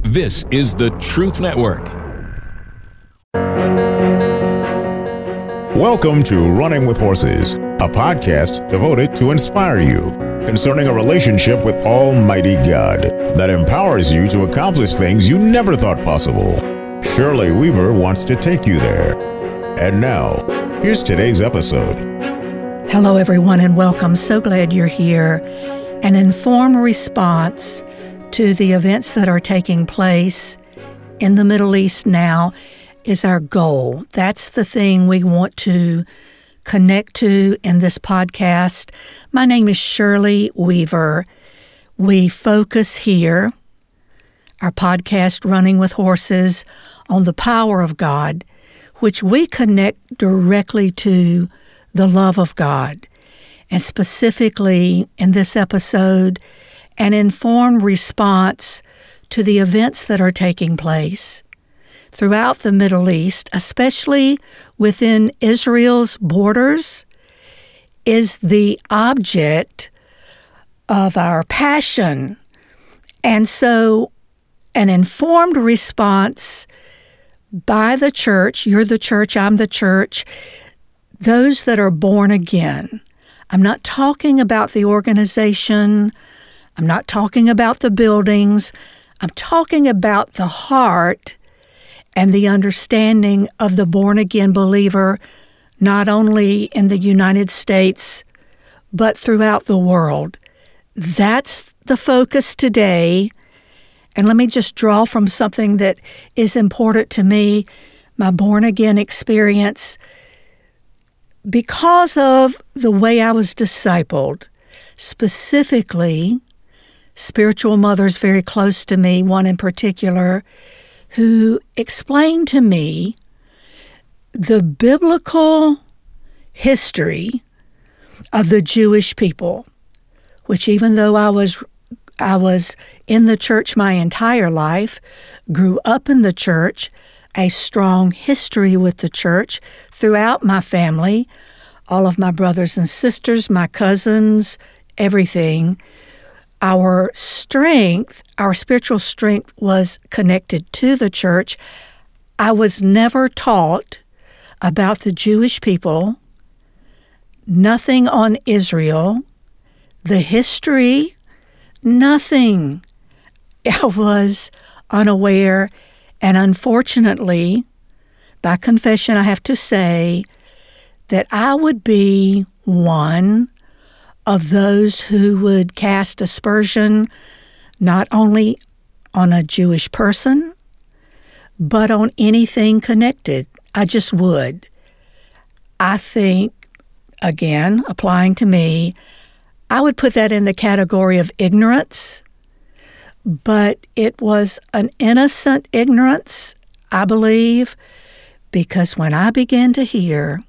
This is the Truth Network. Welcome to Running with Horses, a podcast devoted to inspire you concerning a relationship with Almighty God that empowers you to accomplish things you never thought possible. Shirley Weaver wants to take you there. And now, here's today's episode. Hello, everyone, and welcome. So glad you're here. An informed response to the events that are taking place in the Middle East now is our goal. That's the thing we want to connect to in this podcast. My name is Shirley Weaver. We focus here, our podcast, Running with Horses, on the power of God, which we connect directly to the love of God. And specifically in this episode, an informed response to the events that are taking place throughout the Middle East, especially within Israel's borders, is the object of our passion. And so an informed response by the church, you're the church, I'm the church, those that are born again. I'm not talking about the organization. I'm not talking about the buildings. I'm talking about the heart and the understanding of the born-again believer, not only in the United States, but throughout the world. That's the focus today. And let me just draw from something that is important to me, my born-again experience. Because of the way I was discipled, specifically, spiritual mothers very close to me, one in particular, who explained to me the biblical history of the Jewish people, which even though I was in the church my entire life, grew up in the church, a strong history with the church throughout my family, all of my brothers and sisters, my cousins, everything. Our strength, our spiritual strength was connected to the church. I was never taught about the Jewish people, nothing on Israel, the history, nothing. I was unaware, and unfortunately, by confession, I have to say that I would be one of those who would cast aspersion not only on a Jewish person, but on anything connected. I just would. I think, again, applying to me, I would put that in the category of ignorance, but it was an innocent ignorance, I believe, because when I began to hear,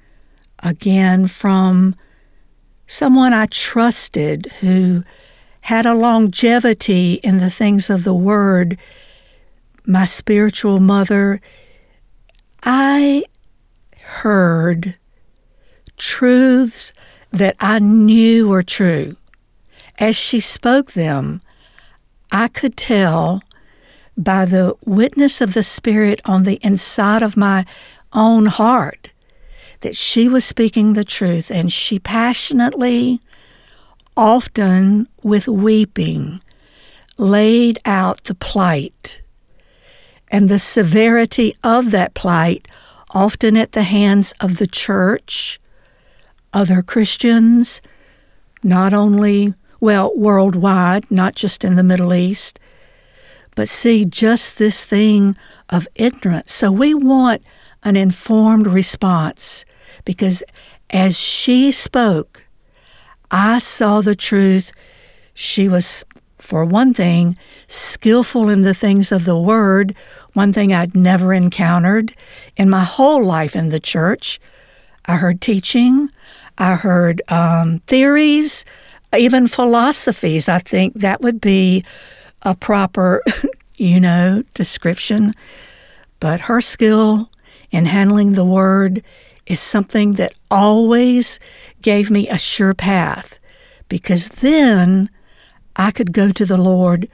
again, from someone I trusted who had a longevity in the things of the Word, my spiritual mother, I heard truths that I knew were true. As she spoke them, I could tell by the witness of the Spirit on the inside of my own heart that she was speaking the truth, and she passionately, often with weeping, laid out the plight and the severity of that plight, often at the hands of the church, other Christians, not only, worldwide, not just in the Middle East, but see just this thing of ignorance. So we want an informed response, because as she spoke, I saw the truth. She was, for one thing, skillful in the things of the Word, one thing I'd never encountered in my whole life in the church. I heard teaching, I heard theories, even philosophies. I think that would be a proper, description. But her skill in handling the Word is something that always gave me a sure path, because then I could go to the Lord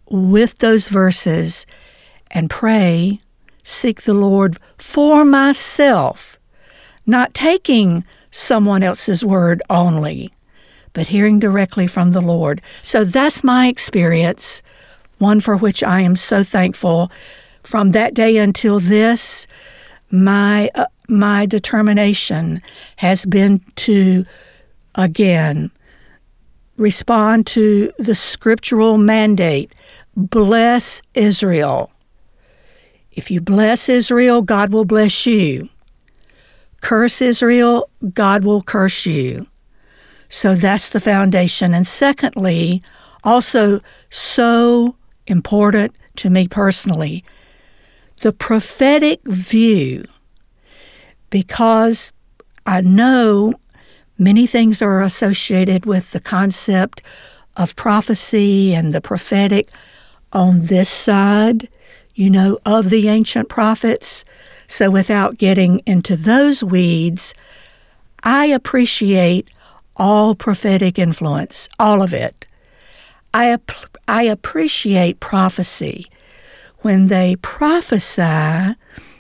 with those verses and pray, seek the Lord for myself, not taking someone else's word only, but hearing directly from the Lord. So that's my experience, one for which I am so thankful. From that day until this, my determination has been to, again, respond to the scriptural mandate, bless Israel. If you bless Israel, God will bless you. Curse Israel, God will curse you. So that's the foundation. And secondly, also so important to me personally, the prophetic view, because I know many things are associated with the concept of prophecy and the prophetic on this side, of the ancient prophets. So without getting into those weeds, I appreciate all prophetic influence, all of it. I appreciate prophecy when they prophesy,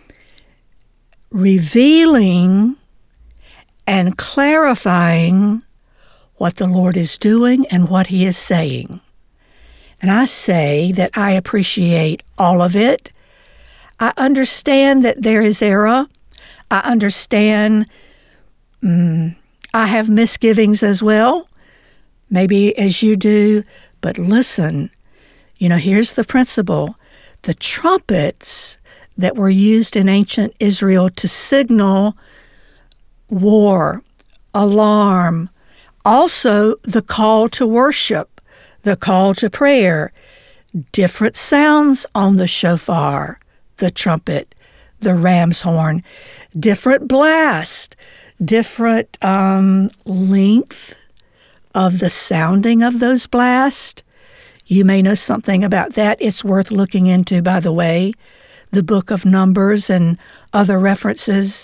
revealing and clarifying what the Lord is doing and what He is saying. And I say that I appreciate all of it. I understand that there is error. I understand I have misgivings as well, maybe as you do. But listen, here's the principle. The trumpets that were used in ancient Israel to signal war, alarm, also the call to worship, the call to prayer, different sounds on the shofar, the trumpet, the ram's horn, different blast, different length of the sounding of those blasts. You may know something about that. It's worth looking into, by the way, the book of Numbers and other references.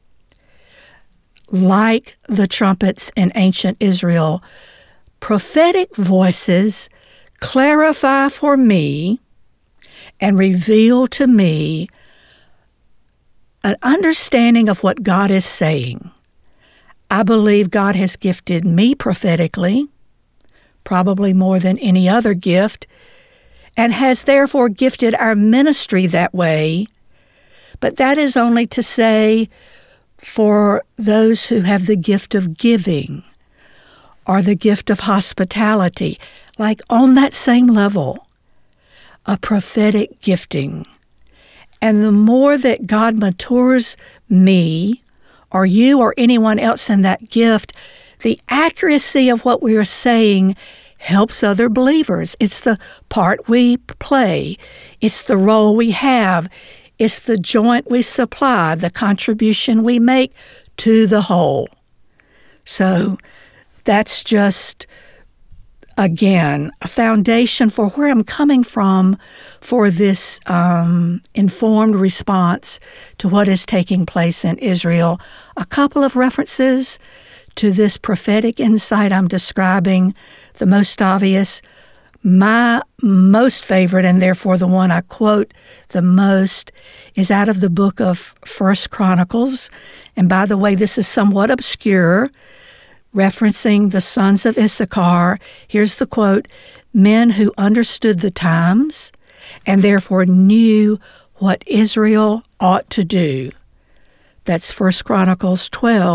Like the trumpets in ancient Israel, prophetic voices clarify for me and reveal to me an understanding of what God is saying. I believe God has gifted me prophetically, probably more than any other gift, and has therefore gifted our ministry that way. But that is only to say for those who have the gift of giving or the gift of hospitality, like on that same level, a prophetic gifting. And the more that God matures me or you or anyone else in that gift, the accuracy of what we are saying helps other believers. It's the part we play. It's the role we have. It's the joint we supply, the contribution we make to the whole. So that's just, again, a foundation for where I'm coming from for this informed response to what is taking place in Israel. A couple of references to this prophetic insight I'm describing. The most obvious, my most favorite, and therefore the one I quote the most, is out of the book of 1 Chronicles. And by the way, this is somewhat obscure, referencing the sons of Issachar. Here's the quote: "Men who understood the times and therefore knew what Israel ought to do." That's 1 Chronicles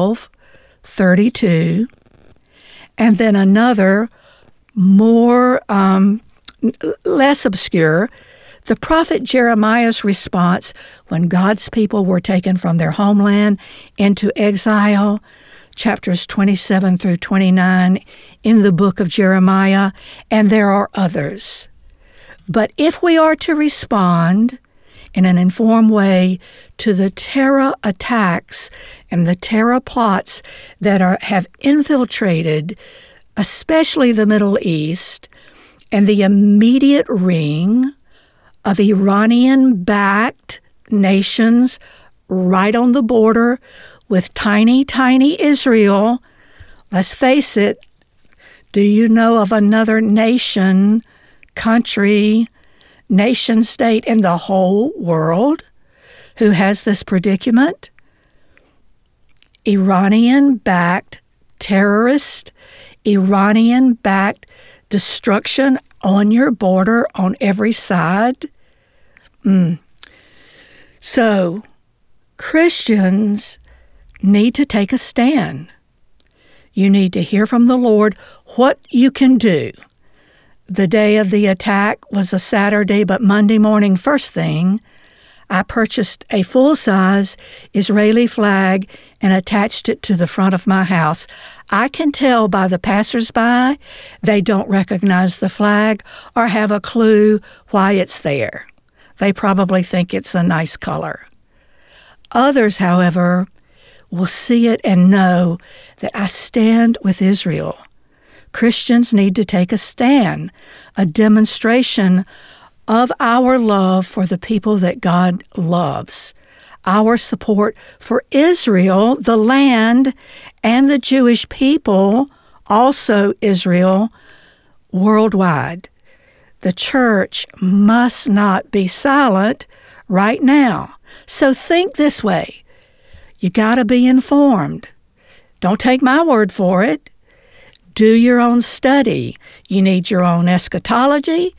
12:32. And then another, more less obscure, the prophet Jeremiah's response when God's people were taken from their homeland into exile, chapters 27 through 29 in the book of Jeremiah, and there are others. But if we are to respond in an informed way to the terror attacks and the terror plots that have infiltrated especially the Middle East and the immediate ring of Iranian-backed nations right on the border with tiny, tiny Israel. Let's face it, do you know of another nation, country, nation state in the whole world who has this predicament? Iranian-backed terrorist, Iranian-backed destruction on your border on every side. So Christians need to take a stand. You need to hear from the Lord what you can do. The day of the attack was a Saturday, but Monday morning, first thing, I purchased a full-size Israeli flag and attached it to the front of my house. I can tell by the passersby they don't recognize the flag or have a clue why it's there. They probably think it's a nice color. Others, however, will see it and know that I stand with Israel. Christians need to take a stand, a demonstration of our love for the people that God loves, our support for Israel, the land, and the Jewish people, also Israel, worldwide. The church must not be silent right now. So think this way. You got to be informed. Don't take my word for it. Do your own study. You need your own eschatology,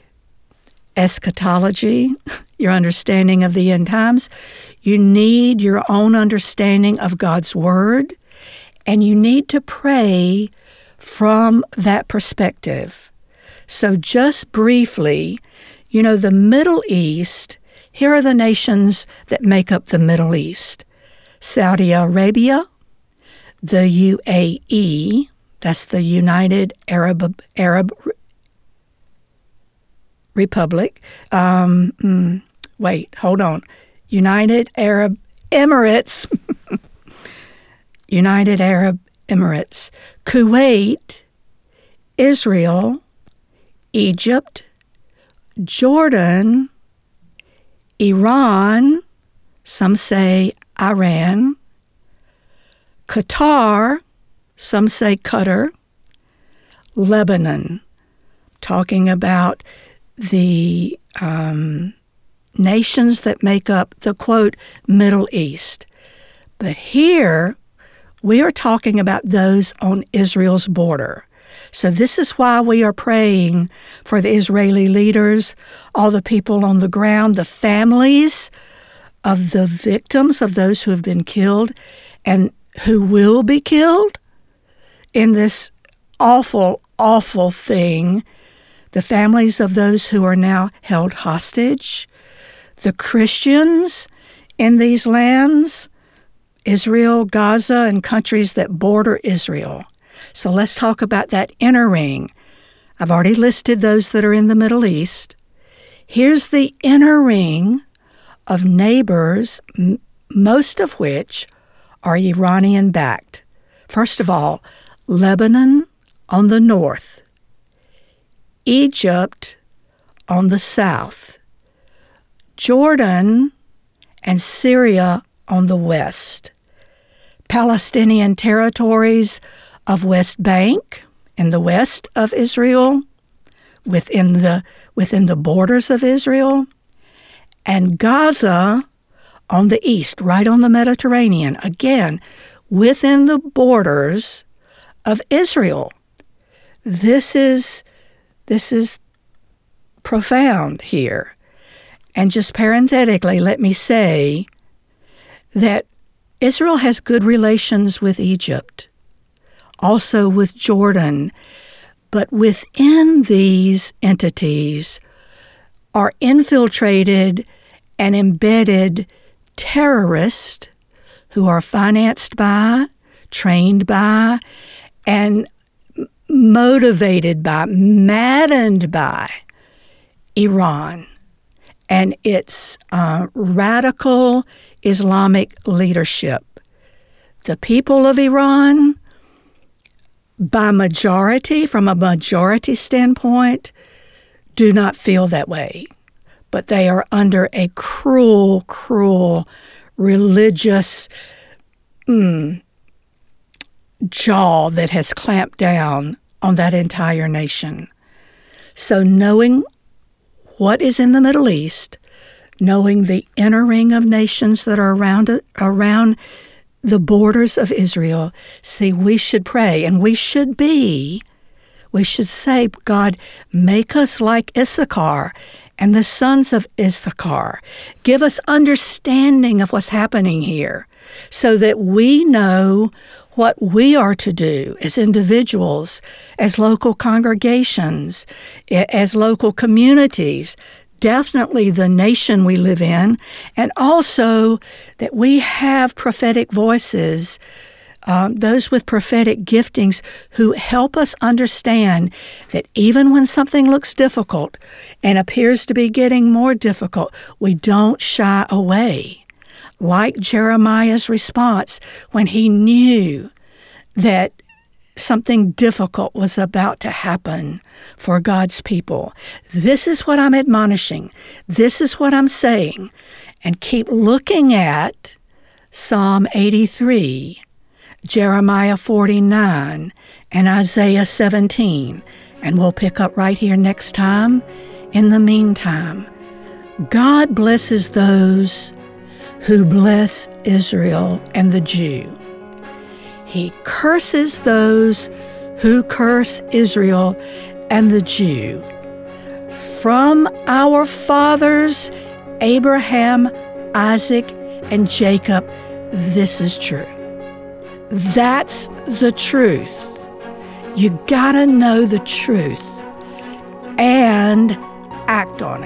your understanding of the end times. You need your own understanding of God's Word, and you need to pray from that perspective. So just briefly, the Middle East, here are the nations that make up the Middle East. Saudi Arabia, the UAE, that's the United Arab Republic. United Arab Emirates. United Arab Emirates. Kuwait, Israel, Egypt, Jordan, Iran, some say Iran, Qatar, some say Qatar, Lebanon, talking about the nations that make up the, quote, Middle East. But here, we are talking about those on Israel's border. So this is why we are praying for the Israeli leaders, all the people on the ground, the families of the victims, of those who have been killed and who will be killed in this awful, awful thing, the families of those who are now held hostage, the Christians in these lands, Israel, Gaza, and countries that border Israel. So let's talk about that inner ring. I've already listed those that are in the Middle East. Here's the inner ring of neighbors, most of which are Iranian-backed. First of all, Lebanon on the north, Egypt on the south, Jordan and Syria on the west, Palestinian territories of West Bank in the west of Israel, within the borders of Israel, and Gaza on the east, right on the Mediterranean, again, within the borders of Israel. This is profound here. And just parenthetically, let me say that Israel has good relations with Egypt, also with Jordan, but within these entities are infiltrated and embedded terrorists who are financed by, trained by, and motivated by, maddened by Iran and its radical Islamic leadership. The people of Iran, by majority, from a majority standpoint, do not feel that way. But they are under a cruel, cruel religious jaw that has clamped down on that entire nation. So knowing what is in the Middle East, knowing the inner ring of nations that are around the borders of Israel, see, we should pray, and we should say, God, make us like Issachar and the sons of Issachar. Give us understanding of what's happening here so that we know what we are to do as individuals, as local congregations, as local communities, definitely the nation we live in, and also that we have prophetic voices, those with prophetic giftings who help us understand that even when something looks difficult and appears to be getting more difficult, we don't shy away. Like Jeremiah's response when he knew that something difficult was about to happen for God's people. This is what I'm admonishing. This is what I'm saying. And keep looking at Psalm 83, Jeremiah 49, and Isaiah 17. And we'll pick up right here next time. In the meantime, God blesses those who bless Israel and the Jew. He curses those who curse Israel and the Jew. From our fathers, Abraham, Isaac, and Jacob, this is true. That's the truth. You gotta know the truth and act on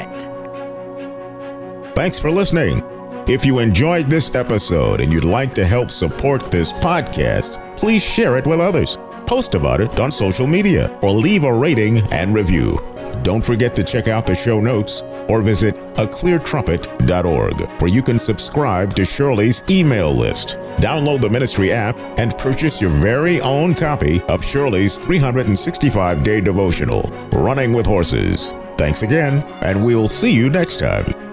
it. Thanks for listening. If you enjoyed this episode and you'd like to help support this podcast, please share it with others. Post about it on social media or leave a rating and review. Don't forget to check out the show notes or visit acleartrumpet.org, where you can subscribe to Shirley's email list, download the ministry app, and purchase your very own copy of Shirley's 365-day devotional, Running with Horses. Thanks again, and we'll see you next time.